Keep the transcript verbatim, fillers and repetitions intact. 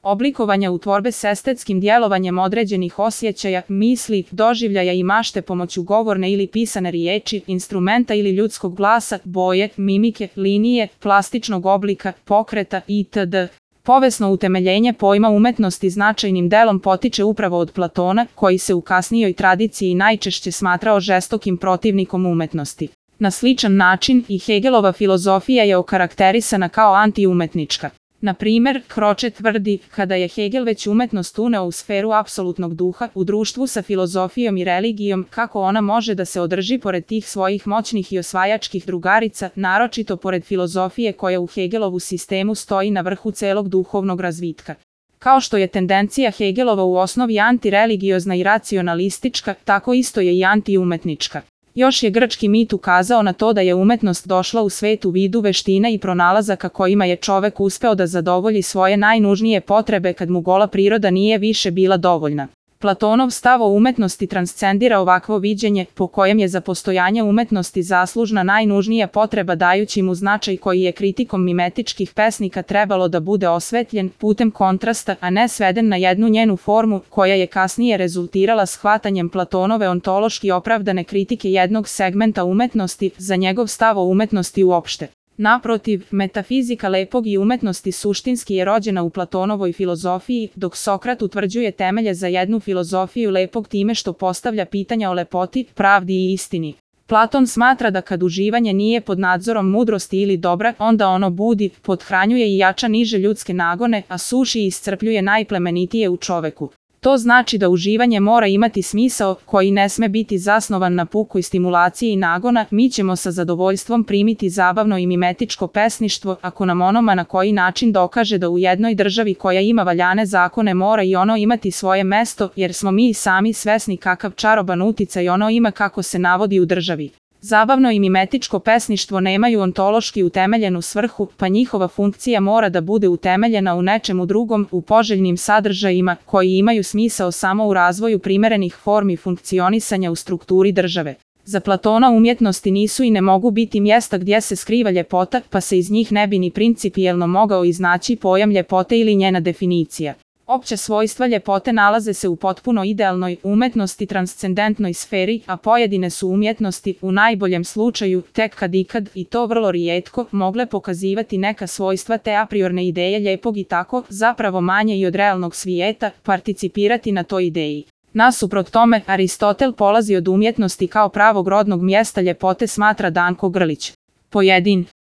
oblikovanja u tvorbe s estetskim djelovanjem određenih osjećaja, misli, doživljaja i mašte pomoću govorne ili pisane riječi, instrumenta ili ljudskog glasa, boje, mimike, linije, plastičnog oblika, pokreta itd. Povesno utemeljenje pojma umetnosti značajnim delom potiče upravo od Platona, koji se u kasnijoj tradiciji najčešće smatrao žestokim protivnikom umetnosti. Na sličan način i Hegelova filozofija je okarakterisana kao antiumetnička. Na primer, Croce tvrdi, kada je Hegel već umetnost uneo u sferu apsolutnog duha, u društvu sa filozofijom i religijom, kako ona može da se održi pored tih svojih moćnih i osvajačkih drugarica, naročito pored filozofije koja u Hegelovu sistemu stoji na vrhu celog duhovnog razvitka. Kao što je tendencija Hegelova u osnovi antireligiozna i racionalistička, tako isto je i antiumetnička. Još je grčki mit ukazao na to da je umetnost došla u svet u vidu veština i pronalazaka kojima je čovek uspeo da zadovolji svoje najnužnije potrebe kad mu gola priroda nije više bila dovoljna. Platonov stav o umetnosti transcendira ovakvo viđenje, po kojem je za postojanje umetnosti zaslužna najnužnija potreba dajući mu značaj koji je kritikom mimetičkih pesnika trebalo da bude osvetljen putem kontrasta, a ne sveden na jednu njenu formu, koja je kasnije rezultirala shvatanjem Platonove ontološki opravdane kritike jednog segmenta umetnosti za njegov stav o umetnosti uopšte. Naprotiv, metafizika lepog i umetnosti suštinski je rođena u Platonovoj filozofiji, dok Sokrat utvrđuje temelje za jednu filozofiju lepog time što postavlja pitanja o lepoti, pravdi i istini. Platon smatra da kad uživanje nije pod nadzorom mudrosti ili dobra, onda ono budi, pothranjuje i jača niže ljudske nagone, a suši i iscrpljuje najplemenitije u čoveku. To znači da uživanje mora imati smisao, koji ne sme biti zasnovan na pukoj stimulaciji nagona. Mi ćemo sa zadovoljstvom primiti zabavno i mimetičko pesništvo, ako nam onoma na koji način dokaže da u jednoj državi koja ima valjane zakone mora i ono imati svoje mesto, jer smo mi sami svesni kakav čaroban uticaj ono ima kako se navodi u državi. Zabavno i mimetičko pesništvo nemaju ontološki utemeljenu svrhu, pa njihova funkcija mora da bude utemeljena u nečemu drugom, u poželjnim sadržajima, koji imaju smisao samo u razvoju primerenih formi funkcionisanja u strukturi države. Za Platona umjetnosti nisu i ne mogu biti mjesta gdje se skriva ljepota, pa se iz njih ne bi ni principijelno mogao iznaći pojam ljepote ili njena definicija. Opće svojstva ljepote nalaze se u potpuno idealnoj umetnosti transcendentnoj sferi, a pojedine su umjetnosti, u najboljem slučaju, tek kad ikad, i to vrlo rijetko, mogle pokazivati neka svojstva te a priorne ideje ljepog i tako, zapravo manje i od realnog svijeta, participirati na toj ideji. Nasuprot tome, Aristotel polazi od umjetnosti kao pravog rodnog mjesta ljepote smatra Danko Grlić. Pojedin.